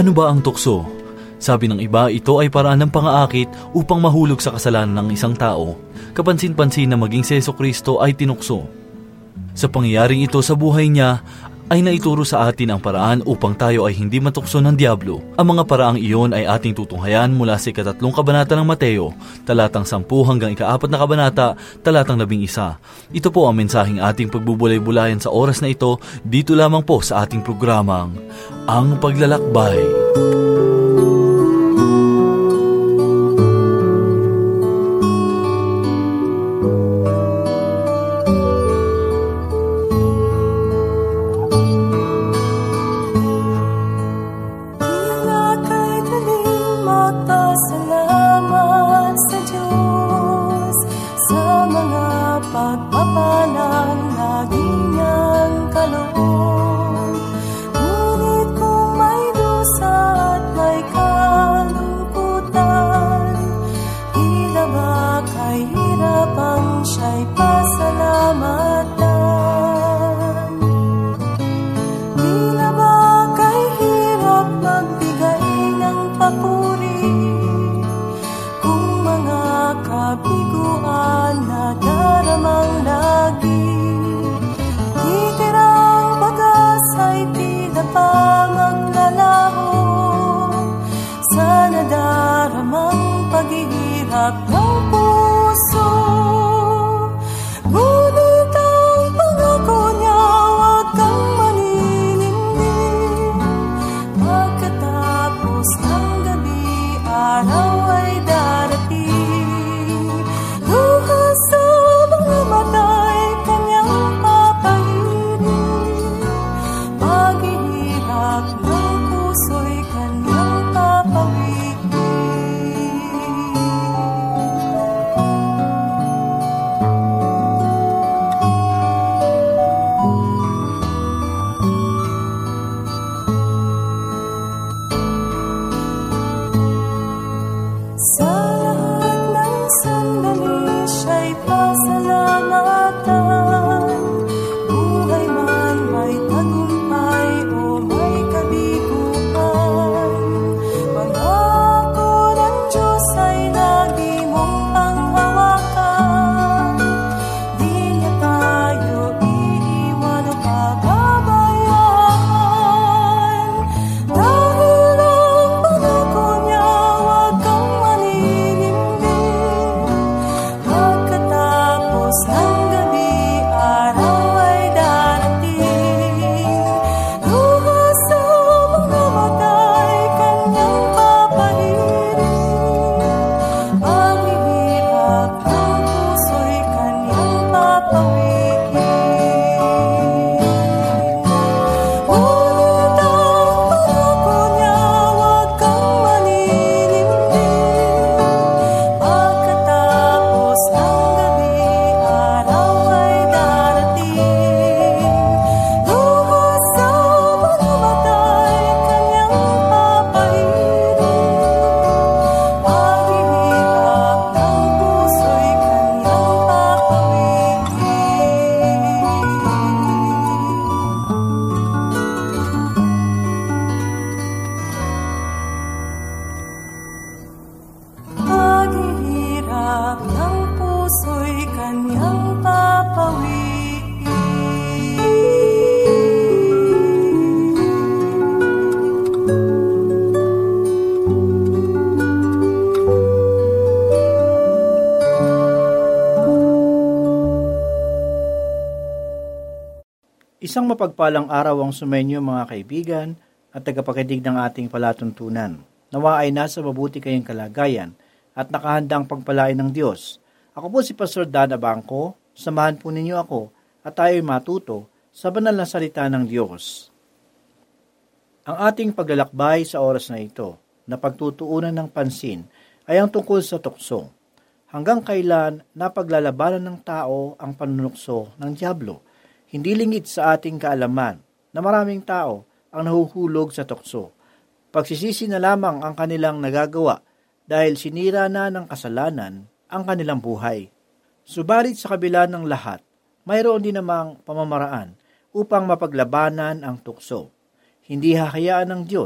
Ano ba ang tukso? Sabi ng iba, ito ay paraan ng pangaakit upang mahulog sa kasalanan ng isang tao. Kapansin-pansin na maging si Jesucristo ay tinukso. Sa pangyayaring ito sa buhay niya, ay naituro sa atin ang paraan upang tayo ay hindi matukso ng Diablo. Ang mga paraang iyon ay ating tutunghayan mula sa 3 kabanata ng Mateo, talatang 10 hanggang 4 na kabanata, talatang 11. Ito po ang mensaheng ating pagbubulay-bulayan sa oras na ito, dito lamang po sa ating programang, Ang Paglalakbay. Isang mapagpalang araw ang sumenyo mga kaibigan at tagapakinig ng ating palatuntunan. Nawa ay nasa mabuti kayong kalagayan at nakahandang pagpalain ng Diyos. Ako po si Pastor Dan Abangco, samahan po ninyo ako at tayo'y matuto sa banal na salita ng Diyos. Ang ating paglalakbay sa oras na ito na pagtutuunan ng pansin ay ang tungkol sa tukso. Hanggang kailan napaglalabanan ng tao ang panunukso ng Diablo? Hindi lingid sa ating kaalaman na maraming tao ang nahuhulog sa tukso. Pagsisisi na lamang ang kanilang nagagawa dahil sinira na ng kasalanan ang kanilang buhay. Subalit sa kabila ng lahat, mayroon din namang pamamaraan upang mapaglabanan ang tukso. Hindi hahayaan ng Diyos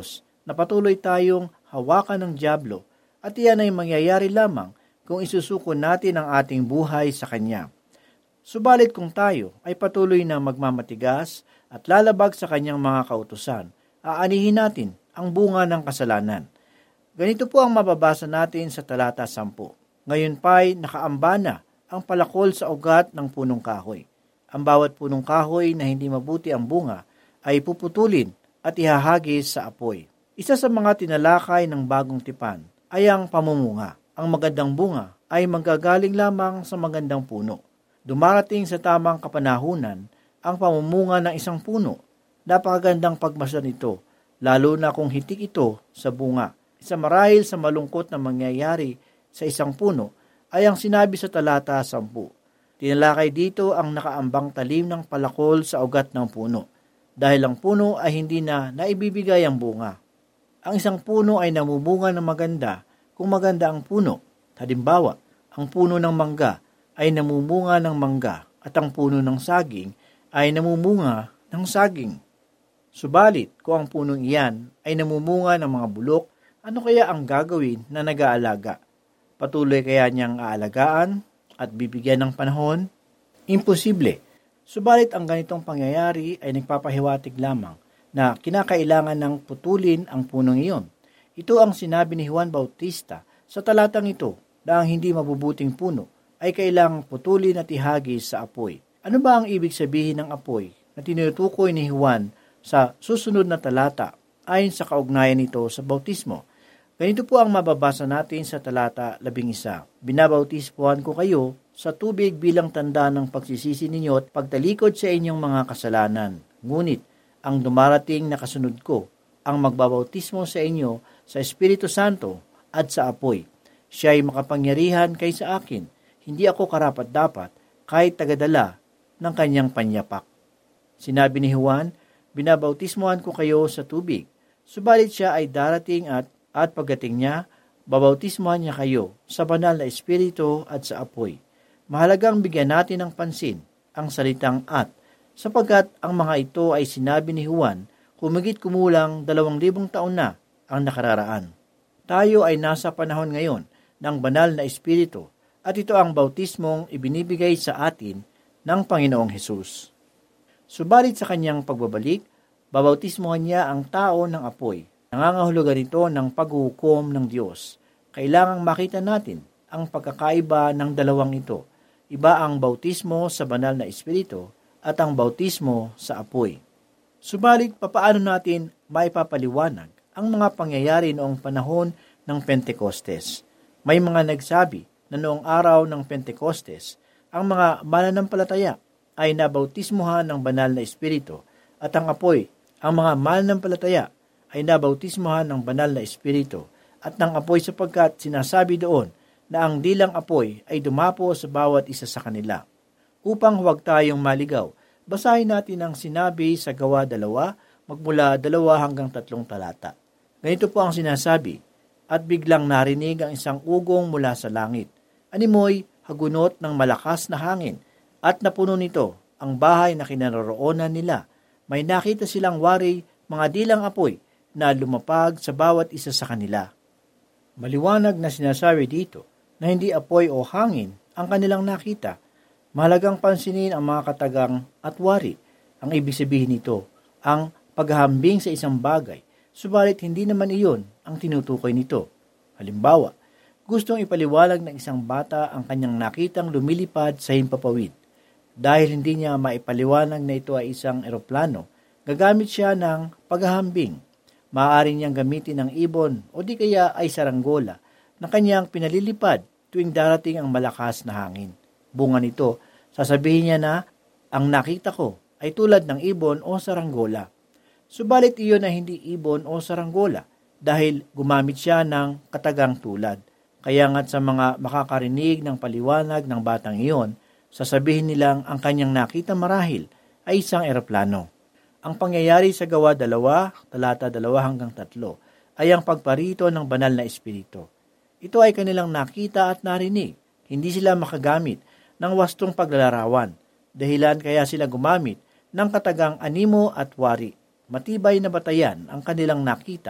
na patuloy tayong hawakan ng dyablo at iyan ay mangyayari lamang kung isusuko natin ang ating buhay sa Kanya. Subalit kung tayo ay patuloy na magmamatigas at lalabag sa Kanyang mga kautusan, aanihin natin ang bunga ng kasalanan. Ganito po ang mababasa natin sa talata 10. Ngayon pa'y nakaamba na ang palakol sa ugat ng punong kahoy. Ang bawat punong kahoy na hindi mabuti ang bunga ay puputulin at ihahagis sa apoy. Isa sa mga tinalakay ng bagong tipan ay ang pamumunga. Ang magandang bunga ay manggagaling lamang sa magandang puno. Dumarating sa tamang kapanahunan ang pamumunga ng isang puno. Napakagandang pagmasdan ito, lalo na kung hitik ito sa bunga. Isa marahil sa malungkot na mangyayari sa isang puno ay ang sinabi sa talata 10. Tinalakay dito ang nakaambang talim ng palakol sa ugat ng puno, dahil ang puno ay hindi na naibibigay ang bunga. Ang isang puno ay namumunga ng maganda kung maganda ang puno. Halimbawa, ang puno ng mangga ay namumunga ng mangga at ang puno ng saging ay namumunga ng saging. Subalit, kung ang punong iyan ay namumunga ng mga bulok, ano kaya ang gagawin na nag-aalaga? Patuloy kaya niyang aalagaan at bibigyan ng panahon? Imposible. Subalit ang ganitong pangyayari ay nagpapahiwatig lamang na kinakailangan ng putulin ang punong iyon. Ito ang sinabi ni Juan Bautista sa talatang ito na ang hindi mabubuting puno ay kailangang putulin at ihagis sa apoy. Ano ba ang ibig sabihin ng apoy na tinutukoy ni Juan sa susunod na talata ayon sa kaugnayan nito sa bautismo? Ganito po ang mababasa natin sa talata 11. Binabautispuhan ko kayo sa tubig bilang tanda ng pagsisisi ninyo at pagtalikod sa inyong mga kasalanan. Ngunit ang dumarating na kasunod ko ang magbabautismo sa inyo sa Espiritu Santo at sa apoy. Siya ay makapangyarihan kaysa akin. Hindi ako karapat-dapat kahit tagadala ng kanyang panyapak. Sinabi ni Juan, binabautismohan ko kayo sa tubig. Subalit siya ay darating at pagdating niya, babautismohan niya kayo sa banal na Espiritu at sa apoy. Mahalagang bigyan natin ng pansin ang salitang at, sapagkat ang mga ito ay sinabi ni Juan humigit kumulang 2,000 taon na ang nakararaan. Tayo ay nasa panahon ngayon ng banal na Espiritu at ito ang bautismong ibinibigay sa atin ng Panginoong Hesus. Subalit sa kanyang pagbabalik, babautismohan niya ang tao ng apoy. Nangangahulugan ito ng paghuhukom ng Diyos. Kailangang makita natin ang pagkakaiba ng dalawang ito. Iba ang bautismo sa banal na Espiritu at ang bautismo sa apoy. Subalit, papaano natin maipapaliwanag ang mga pangyayari noong panahon ng Pentecostes? May mga nagsabi na noong araw ng Pentecostes, ang mga mananampalataya ay nabautismohan ng banal na Espiritu at ang apoy, ang mga mananampalataya ay nabautismohan ng banal na Espiritu at ng apoy sapagkat sinasabi doon na ang dilang apoy ay dumapo sa bawat isa sa kanila. Upang huwag tayong maligaw, basahin natin ang sinabi sa Gawa 2, magmula 2 hanggang 3 talata. Ganito po ang sinasabi, at biglang narinig ang isang ugong mula sa langit. Animoy, hagunot ng malakas na hangin, at napuno nito ang bahay na kinaroroonan nila. May nakita silang wari, mga dilang apoy, na lumapag sa bawat isa sa kanila. Maliwanag na sinasabi dito na hindi apoy o hangin ang kanilang nakita. Mahalagang pansinin ang mga katagang at wari. Ang ibig sabihin nito, ang paghahambing sa isang bagay, subalit hindi naman iyon ang tinutukoy nito. Halimbawa, gustong ipaliwalag ng isang bata ang kanyang nakitang lumilipad sa himpapawid. Dahil hindi niya maipaliwanag na ito ay isang eroplano, gagamit siya ng paghahambing. Maaari niyang gamitin ng ibon o di kaya ay saranggola na kanyang pinalilipad tuwing darating ang malakas na hangin. Bunga nito, sasabihin niya na ang nakita ko ay tulad ng ibon o saranggola. Subalit iyon ay hindi ibon o saranggola dahil gumamit siya ng katagang tulad. Kaya nga't sa mga makakarinig ng paliwanag ng batang iyon, sasabihin nilang ang kanyang nakita marahil ay isang eroplano. Ang pangyayari sa Gawa 2, talata 2 hanggang 3, ay ang pagparito ng banal na Espiritu. Ito ay kanilang nakita at narinig. Hindi sila makagamit ng wastong paglalarawan. Dahilan kaya sila gumamit ng katagang animo at wari. Matibay na batayan ang kanilang nakita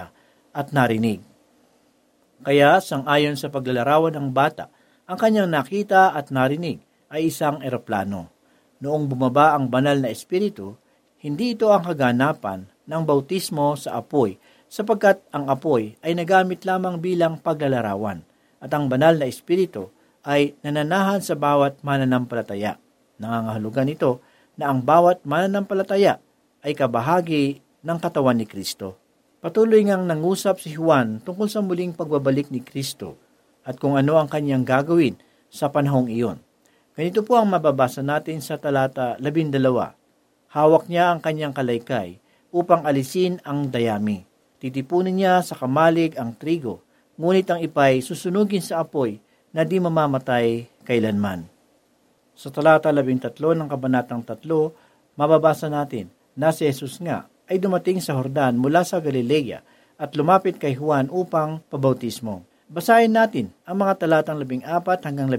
at narinig. Kaya sang-ayon sa paglalarawan ng bata, ang kanyang nakita at narinig ay isang eroplano. Noong bumaba ang banal na espiritu, hindi ito ang kaganapan ng bautismo sa apoy sapagkat ang apoy ay nagamit lamang bilang paglalarawan at ang banal na espiritu ay nananahan sa bawat mananampalataya. Nangangahulugan ito na ang bawat mananampalataya ay kabahagi ng katawan ni Kristo. Patuloy ngang nangusap si Juan tungkol sa muling pagbabalik ni Kristo at kung ano ang kanyang gagawin sa panahong iyon. Ganito po ang mababasa natin sa talata 12. Hawak niya ang kanyang kalaykay upang alisin ang dayami. Titipunin niya sa kamalig ang trigo, ngunit ang ipay susunugin sa apoy na di mamamatay kailanman. Sa talata 13 ng kabanatang 3, mababasa natin na si Jesus nga ay dumating sa Jordan mula sa Galilea at lumapit kay Juan upang pabautismo. Basahin natin ang mga talatang 14 hanggang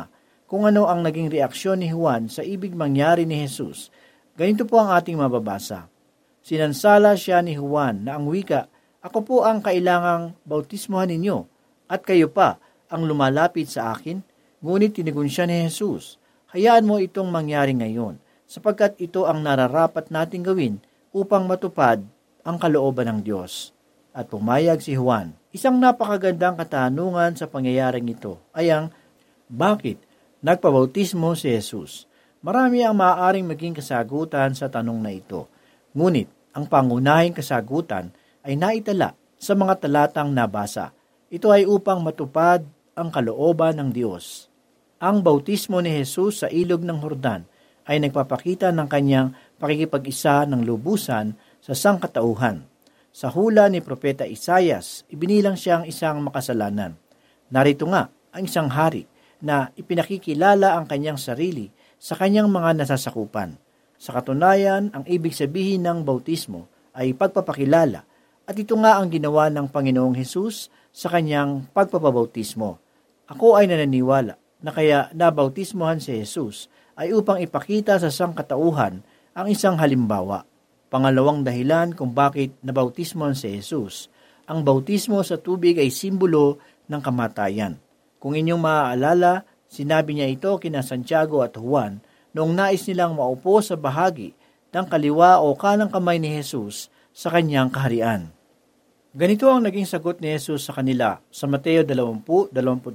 15 kung ano ang naging reaksyon ni Juan sa ibig mangyari ni Jesus. Ganito po ang ating mababasa. Sinansala siya ni Juan na ang wika, "Ako po ang kailangang bautismohan ninyo, at kayo pa ang lumalapit sa akin?" Ngunit tinigon siya ni Jesus, "Hayaan mo itong mangyari ngayon, sapagkat ito ang nararapat nating gawin upang matupad ang kalooban ng Diyos." At pumayag si Juan. Isang napakagandang katanungan sa pangyayaring ito ay ang, bakit nagpabautismo si Jesus? Marami ang maaaring maging kasagutan sa tanong na ito. Ngunit ang pangunahing kasagutan ay naitala sa mga talatang nabasa. Ito ay upang matupad ang kalooban ng Diyos. Ang bautismo ni Jesus sa ilog ng Jordan ay nagpapakita ng kanyang pakikipag-isa ng lubusan sa sangkatauhan. Sa hula ni Propeta Isaias, ibinilang siyang isang makasalanan. Narito nga ang isang hari na ipinakikilala ang kanyang sarili sa kanyang mga nasasakupan. Sa katunayan, ang ibig sabihin ng bautismo ay pagpapakilala at ito nga ang ginawa ng Panginoong Hesus sa kanyang pagpapabautismo. Ako ay nananiwala na kaya nabautismohan si Jesus ay upang ipakita sa sangkatauhan ang isang halimbawa. Pangalawang dahilan kung bakit nabautismohan si Jesus, ang bautismo sa tubig ay simbolo ng kamatayan. Kung inyong maaalala, sinabi niya ito kina Santiago at Juan noong nais nilang maupo sa bahagi ng kaliwa o kanang kamay ni Jesus sa kanyang kaharian. Ganito ang naging sagot ni Jesus sa kanila sa Mateo 20:22.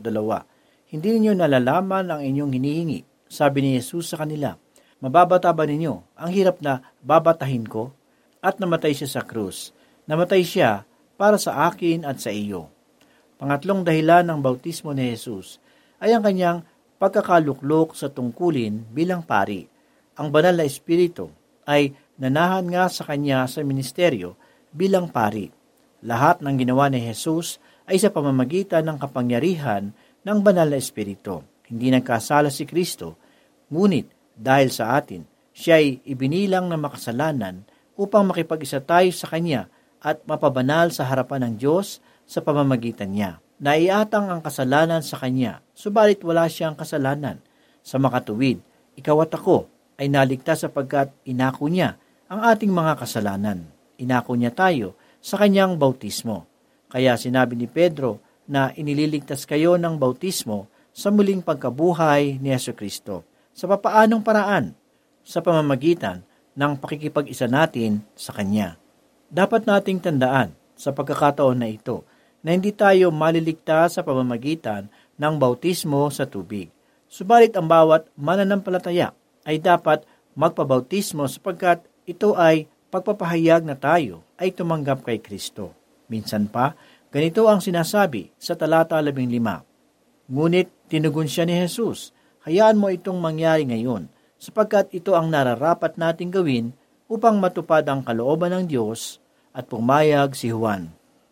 "Hindi ninyo nalalaman ang inyong hinihingi," sabi ni Jesus sa kanila. "Mababata ba ninyo ang hirap na babatahin ko?" At namatay siya sa krus. Namatay siya para sa akin at sa iyo. Pangatlong dahilan ng bautismo ni Jesus ay ang kanyang pagkakaluklok sa tungkulin bilang pari. Ang banal na espiritu ay nanahan nga sa kanya sa ministeryo bilang pari. Lahat ng ginawa ni Jesus ay sa pamamagitan ng kapangyarihan ng banal na espiritu. Hindi nagkasala si Kristo, ngunit dahil sa atin, siya ay ibinilang na makasalanan upang makipag-isa tayo sa Kanya at mapabanal sa harapan ng Diyos sa pamamagitan niya. Naiatang ang kasalanan sa Kanya, subalit wala siyang kasalanan. Sa makatuwid, ikaw at ako ay naligtas sapagkat inako niya ang ating mga kasalanan. Inako niya tayo sa Kanyang bautismo. Kaya sinabi ni Pedro na inililigtas kayo ng bautismo sa muling pagkabuhay ni Jesucristo. Sa papaanong paraan? Sa pamamagitan ng pakikipag-isa natin sa Kanya. Dapat nating tandaan sa pagkakataon na ito na hindi tayo maliligtas sa pamamagitan ng bautismo sa tubig. Subalit ang bawat mananampalataya ay dapat magpabautismo sapagkat ito ay pagpapahayag na tayo ay tumanggap kay Kristo. Minsan pa, ganito ang sinasabi sa talata 15. Ngunit tinugon siya ni Jesus, "Hayaan mo itong mangyari ngayon, sapagkat ito ang nararapat nating gawin upang matupad ang kalooban ng Diyos." At pumayag si Juan.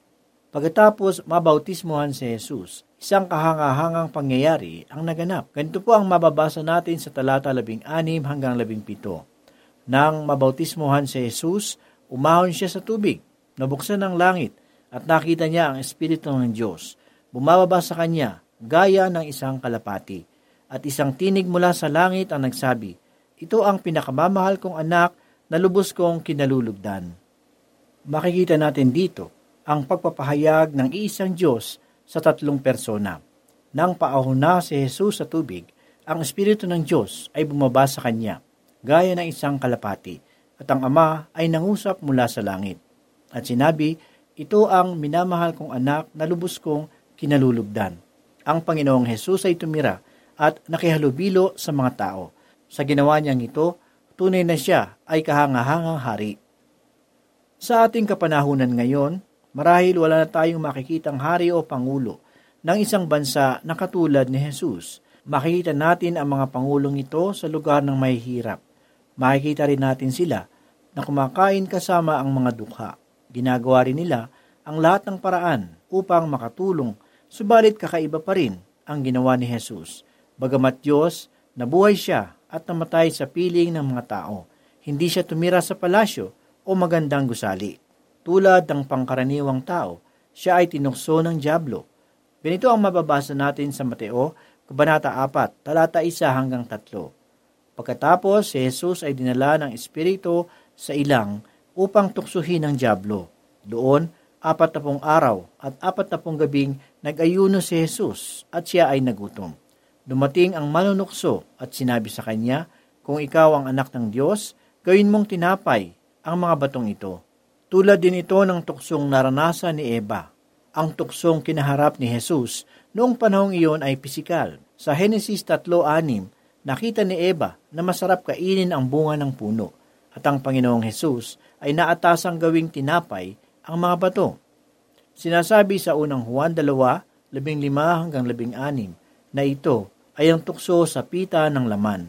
Pagkatapos mabautismohan si Jesus, isang kahangahangang pangyayari ang naganap. Ganito po ang mababasa natin sa talata 16 hanggang 17. Nang mabautismohan si Jesus, umahon siya sa tubig, nabuksan ang langit, at nakita niya ang Espiritu ng Diyos. Bumababa sa kanya, gaya ng isang kalapati. At isang tinig mula sa langit ang nagsabi, "Ito ang pinakamamahal kong anak na lubos kong kinalulugdan." Makikita natin dito ang pagpapahayag ng iisang Diyos sa tatlong persona. Nang paahuna si Jesus sa tubig, ang Espiritu ng Diyos ay bumaba sa kanya, gaya ng isang kalapati, at ang Ama ay nangusap mula sa langit. At sinabi, ito ang minamahal kong anak na lubos kong kinalulugdan. Ang Panginoong Jesus ay tumira at nakihalubilo sa mga tao. Sa ginawa niyang ito, tunay na siya ay kahangahangang hari. Sa ating kapanahunan ngayon, marahil wala na tayong makikitang hari o pangulo ng isang bansa na katulad ni Jesus. Makikita natin ang mga pangulong ito sa lugar ng mahihirap. Makikita rin natin sila na kumakain kasama ang mga dukha. Ginagawa rin nila ang lahat ng paraan upang makatulong, subalit kakaiba pa rin ang ginawa ni Jesus. Bagamat Diyos, nabuhay siya at namatay sa piling ng mga tao. Hindi siya tumira sa palasyo o magandang gusali. Tulad ng pangkaraniwang tao, siya ay tinukso ng dyablo. Ganito ang mababasa natin sa Mateo, Kabanata 4, talata 1 hanggang 3. Pagkatapos, si Jesus ay dinala ng Espiritu sa ilang upang tuksuhin ng dyablo. Doon, 40 araw at 40 gabing nag-ayuno si Jesus at siya ay nagutom. Dumating ang manunukso at sinabi sa kanya, kung ikaw ang anak ng Diyos, gawin mong tinapay ang mga batong ito. Tulad din ito ng tuksong naranasan ni Eva. Ang tuksong kinaharap ni Jesus noong panahong iyon ay pisikal. Sa Henesis 3:6, nakita ni Eva na masarap kainin ang bunga ng puno at ang Panginoong Jesus ay naatasang gawing tinapay ang mga bato. Sinasabi sa unang Juan 2:15 hanggang 16 na ito ay ang tukso sa pita ng laman.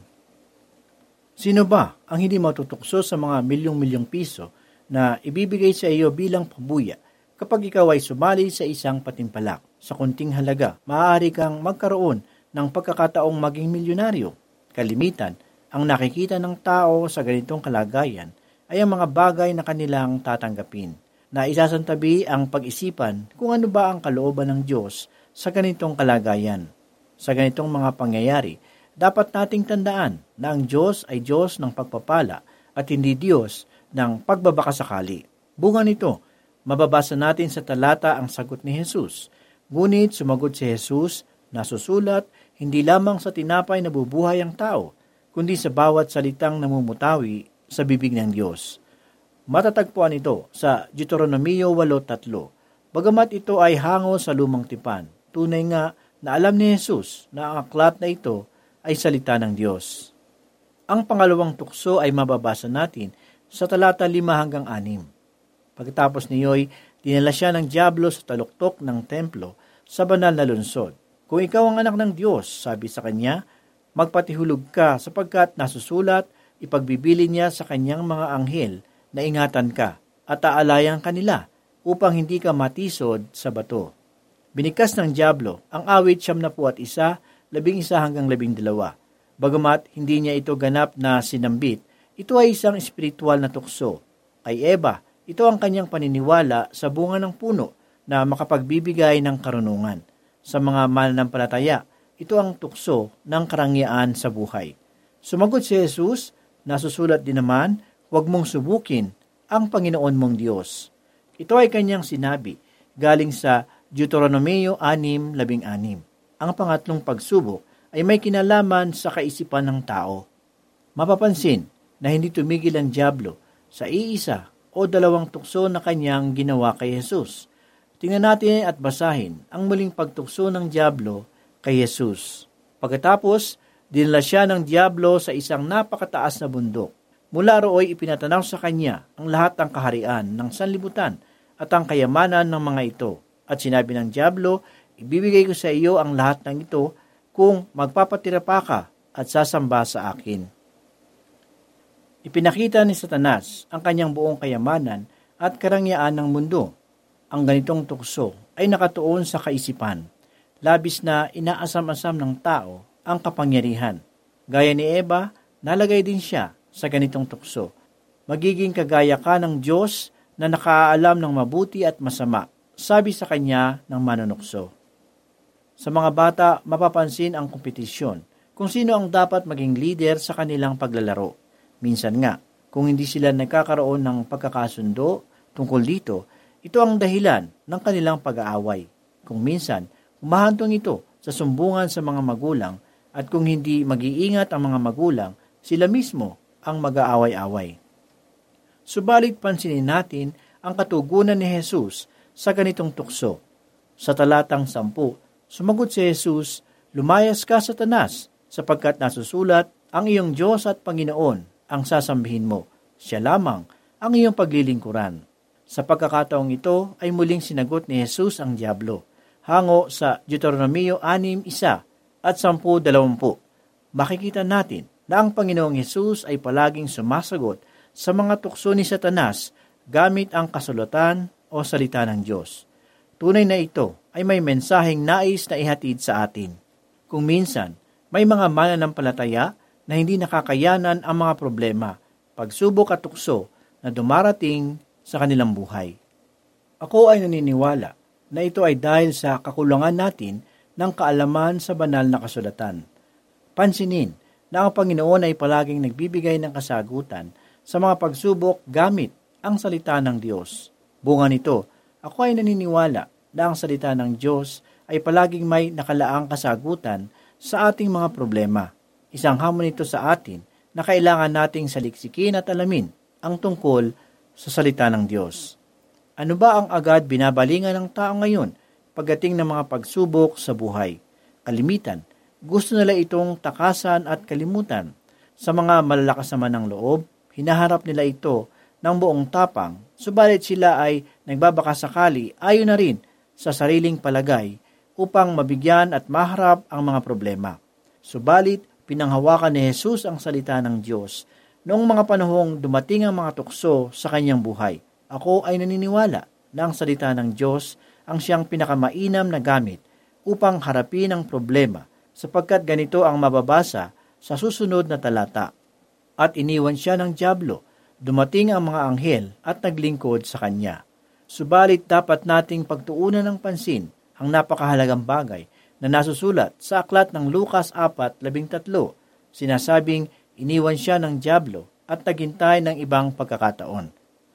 Sino ba ang hindi matutukso sa mga milyong-milyong piso na ibibigay sa iyo bilang pabuya kapag ikaw ay sumali sa isang patimpalak? Sa kunting halaga, maaari kang magkaroon ng pagkakataong maging milyonaryo. Kalimitan, ang nakikita ng tao sa ganitong kalagayan ay ang mga bagay na kanilang tatanggapin, na isasantabi ang pag-isipan kung ano ba ang kalooban ng Diyos sa ganitong kalagayan. Sa ganitong mga pangyayari, dapat nating tandaan na ang Diyos ay Diyos ng pagpapala at hindi Diyos ng pagbabakasakali. Bunga nito, mababasa natin sa talata ang sagot ni Jesus. Ngunit sumagot si Jesus, nasusulat, hindi lamang sa tinapay na bubuhay ang tao, kundi sa bawat salitang namumutawi sa bibig ng Diyos. Matatagpuan ito sa Deuteronomio 8:3. Bagamat ito ay hango sa lumang tipan, tunay nga na alam ni Jesus na ang aklat na ito ay salita ng Diyos. Ang pangalawang tukso ay mababasa natin sa talata 5 hanggang 6. Pagkatapos niyo'y dinala siya ng dyablo sa taluktok ng templo sa banal na lungsod. Kung ikaw ang anak ng Diyos, sabi sa kanya, magpatihulog ka sapagkat nasusulat, ipagbibili niya sa kanyang mga anghel na ingatan ka at aalayan kanila upang hindi ka matisod sa bato. Binikas ng dyablo ang awit 71, 11 hanggang 12. Bagamat hindi niya ito ganap na sinambit, ito ay isang espiritual na tukso. Kay Eva, ito ang kanyang paniniwala sa bunga ng puno na makapagbibigay ng karunungan. Sa mga mananampalataya, ito ang tukso ng karangyaan sa buhay. Sumagot si Jesus, nasusulat din naman, huwag mong subukin ang Panginoon mong Diyos. Ito ay kanyang sinabi, galing sa Deuteronomio 6:16. Ang pangatlong pagsubok ay may kinalaman sa kaisipan ng tao. Mapapansin na hindi tumigil ang dyablo sa iisa o dalawang tukso na kanyang ginawa kay Jesus. Tingnan natin at basahin ang muling pagtukso ng dyablo kay Jesus. Pagkatapos, dinala siya ng dyablo sa isang napakataas na bundok. Mula rooy ipinatanaw sa kanya ang lahat ng kaharian ng sanlibutan at ang kayamanan ng mga ito. At sinabi ng dyablo, ibibigay ko sa iyo ang lahat ng ito kung magpapatira pa ka at sasamba sa akin. Ipinakita ni Satanas ang kanyang buong kayamanan at karangyaan ng mundo. Ang ganitong tukso ay nakatuon sa kaisipan. Labis na inaasam-asam ng tao ang kapangyarihan. Gaya ni Eva, nalagay din siya sa ganitong tukso. Magiging kagaya ka ng Diyos na nakaalam ng mabuti at masama, sabi sa kanya ng manunukso. Sa mga bata, mapapansin ang kompetisyon kung sino ang dapat maging leader sa kanilang paglalaro. Minsan nga, kung hindi sila nagkakaroon ng pagkakasundo tungkol dito, Ito ang dahilan ng kanilang pag-aaway. Kung minsan, humahantong ito sa sumbungan sa mga magulang at kung hindi mag-iingat ang mga magulang, sila mismo ang mag-aaway-away. Subalit pansinin natin ang katugunan ni Jesus sa ganitong tukso. Sa talatang 10, sumagot si Jesus, "Lumayas ka, Satanas, sapagkat nasusulat, ang iyong Diyos at Panginoon ang sasambihin mo. Siya lamang ang iyong paglilingkuran." Sa pagkakataong ito ay muling sinagot ni Jesus ang diablo, hango sa Deuteronomio 6:1 at 10:20. Makikita natin na ang Panginoong Jesus ay palaging sumasagot sa mga tukso ni Satanas gamit ang kasulatan o salita ng Diyos. Tunay na ito ay may mensaheng nais na ihatid sa atin. Kung minsan, may mga mananampalataya na hindi nakakayanan ang mga problema, pagsubok at tukso na dumarating sa kanilang buhay. Ako ay naniniwala na ito ay dahil sa kakulangan natin ng kaalaman sa banal na kasulatan. Pansinin na ang Panginoon ay palaging nagbibigay ng kasagutan sa mga pagsubok gamit ang salita ng Diyos. Bunga nito, ako ay naniniwala na ang salita ng Diyos ay palaging may nakalaang kasagutan sa ating mga problema. Isang hamon ito sa atin na kailangan nating saliksikin at alamin ang tungkol sa salita ng Diyos. Ano ba ang agad binabalingan ng tao ngayon pagdating ng mga pagsubok sa buhay? Kalimitan, gusto nila itong takasan at kalimutan. Sa mga malalakas naman ng loob, hinaharap nila ito ng buong tapang, subalit sila ay nagbabakasakali ayon na rin sa sariling palagay upang mabigyan at maharap ang mga problema. Subalit, pinanghawakan ni Jesus ang salita ng Diyos noong mga panahong dumating ang mga tukso sa kanyang buhay. Ako ay naniniwala na ang salita ng Diyos ang siyang pinakamainam na gamit upang harapin ang problema, sapagkat ganito ang mababasa sa susunod na talata. At iniwan siya ng diablo, dumating ang mga anghel at naglingkod sa kanya. Subalit dapat nating pagtuunan ng pansin ang napakahalagang bagay na nasusulat sa aklat ng Lucas 4:13. Sinasabing iniwan siya ng diablo at naghintay ng ibang pagkakataon.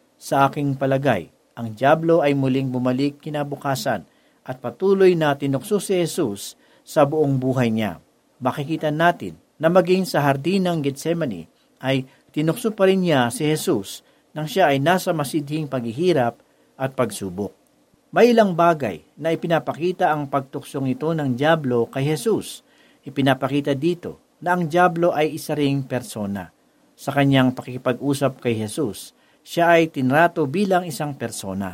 Sa aking palagay, ang diablo ay muling bumalik kinabukasan at patuloy na tinukso si Jesus sa buong buhay niya. Makikita natin na maging sa hardin ng Getsemani ay tinukso pa rin niya si Jesus nang siya ay nasa masidhing paghihirap at pagsubok. May ilang bagay na ipinapakita ang pagtuksong ito ng diablo kay Jesus. Ipinapakita dito na ang diablo ay isa ring persona. Sa kanyang pakikipag-usap kay Jesus, siya ay tinrato bilang isang persona.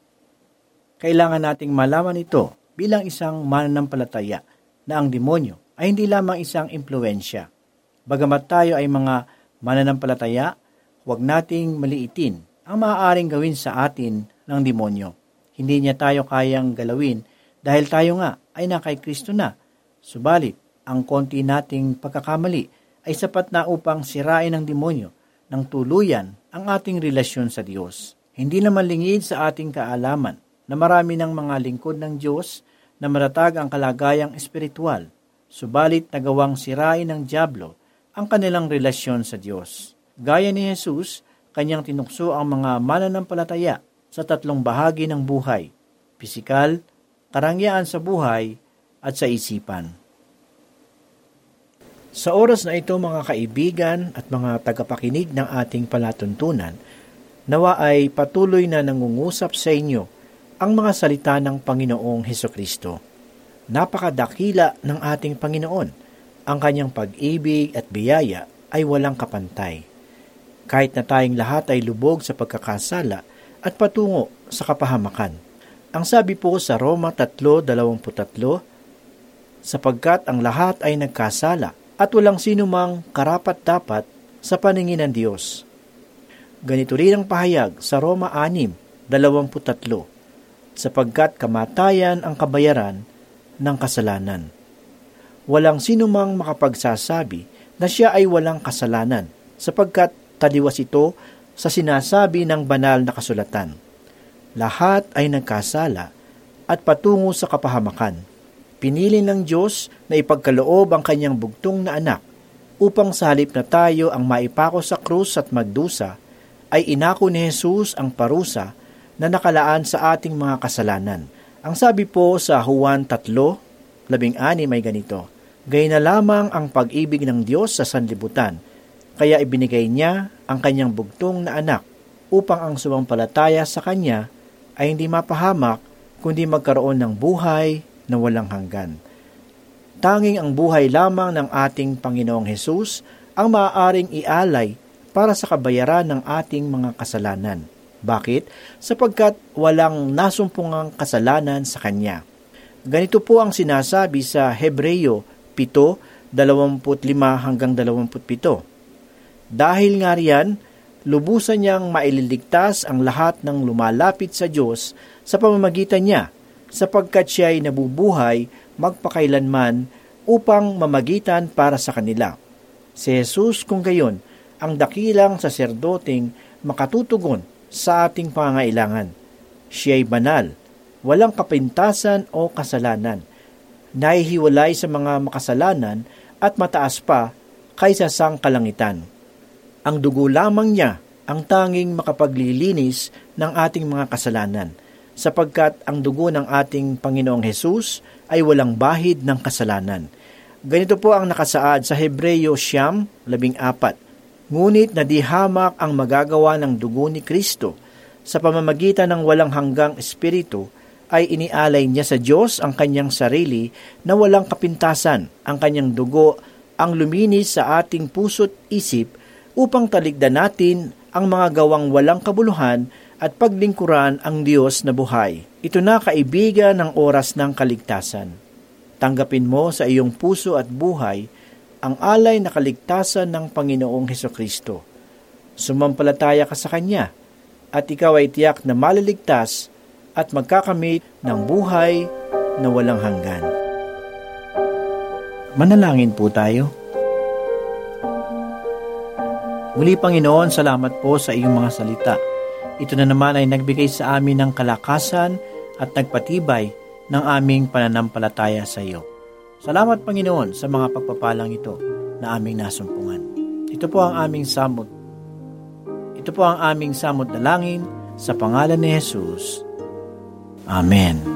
Kailangan nating malaman ito bilang isang mananampalataya na ang demonyo ay hindi lamang isang impluensya. Bagamat tayo ay mga mananampalataya, huwag nating maliitin ang maaaring gawin sa atin ng demonyo. Hindi niya tayo kayang galawin dahil tayo nga ay na kay Kristo na. Subalit, ang konti nating pagkakamali ay sapat na upang sirain ng demonyo ng tuluyan ang ating relasyon sa Diyos. Hindi naman lingid sa ating kaalaman na marami ng mga lingkod ng Diyos na matatag ang kalagayang espiritual, subalit nagawang sirain ng diablo ang kanilang relasyon sa Diyos. Gaya ni Jesus, kanyang tinukso ang mga mananampalataya sa tatlong bahagi ng buhay: pisikal, karangyaan sa buhay, at sa isipan. Sa oras na ito, mga kaibigan at mga tagapakinig ng ating palatuntunan, nawa ay patuloy na nangungusap sa inyo ang mga salita ng Panginoong Hesukristo. Napakadakila ng ating Panginoon. Ang kanyang pag-ibig at biyaya ay walang kapantay. Kahit na tayong lahat ay lubog sa pagkakasala at patungo sa kapahamakan. Ang sabi po sa Roma 3:23, sapagkat ang lahat ay nagkasala at walang sinumang karapat-dapat sa paningin ng Diyos. Ganito rin ang pahayag sa Roma 6:23, sapagkat kamatayan ang kabayaran ng kasalanan. Walang sinumang makapagsasabi na siya ay walang kasalanan, sapagkat taliwas ito sa sinasabi ng banal na kasulatan. Lahat ay nagkasala at patungo sa kapahamakan. Pinili ng Diyos na ipagkaloob ang kanyang bugtong na anak upang sa halip na tayo ang maipako sa krus at magdusa, ay inako ni Jesus ang parusa na nakalaan sa ating mga kasalanan. Ang sabi po sa Juan 3:16 may ganito, "Gayon na lamang ang pag-ibig ng Diyos sa sanlibutan, kaya ibinigay niya ang kanyang bugtong na anak upang ang sumampalataya sa kanya ay hindi mapahamak, kundi magkaroon ng buhay na walang hanggan." Tanging ang buhay lamang ng ating Panginoong Hesus ang maaaring ialay para sa kabayaran ng ating mga kasalanan. Bakit? Sapagkat walang nasumpungang kasalanan sa Kanya. Ganito po ang sinasabi sa Hebreo 7:25-27. Dahil nga riyan, lubusan niyang maililigtas ang lahat ng lumalapit sa Diyos sa pamamagitan niya, sapagkat siya ay nabubuhay magpakailanman upang mamagitan para sa kanila. Si Jesus kung gayon, ang dakilang saserdoteng makatutugon sa ating pangangailangan. Siya ay banal, walang kapintasan o kasalanan, nahihiwalay sa mga makasalanan at mataas pa kaysa sang kalangitan. Ang dugo lamang niya ang tanging makapaglilinis ng ating mga kasalanan, sapagkat ang dugo ng ating Panginoong Hesus ay walang bahid ng kasalanan. Ganito po ang nakasaad sa Hebreo 9:14. Ngunit nadihamak ang magagawa ng dugo ni Kristo. Sa pamamagitan ng walang hanggang espiritu, ay inialay niya sa Diyos ang kanyang sarili na walang kapintasan. Ang kanyang dugo ang luminis sa ating puso't isip upang taligdan natin ang mga gawang walang kabuluhan at paglingkuran ang Diyos na buhay. Ito na, kaibigan, ng oras ng kaligtasan. Tanggapin mo sa iyong puso at buhay ang alay na kaligtasan ng Panginoong Hesukristo. Sumampalataya ka sa Kanya at ikaw ay tiyak na maliligtas at magkakamit ng buhay na walang hanggan. Manalangin po tayo. Muli, Panginoon, salamat po sa iyong mga salita. Ito na naman ay nagbigay sa amin ng kalakasan at nagpatibay ng aming pananampalataya sa iyo. Salamat, Panginoon, sa mga pagpapalang ito na aming nasumpungan. Ito po ang aming samot. Ito po ang aming samot na langin sa pangalan ni Jesus. Amen.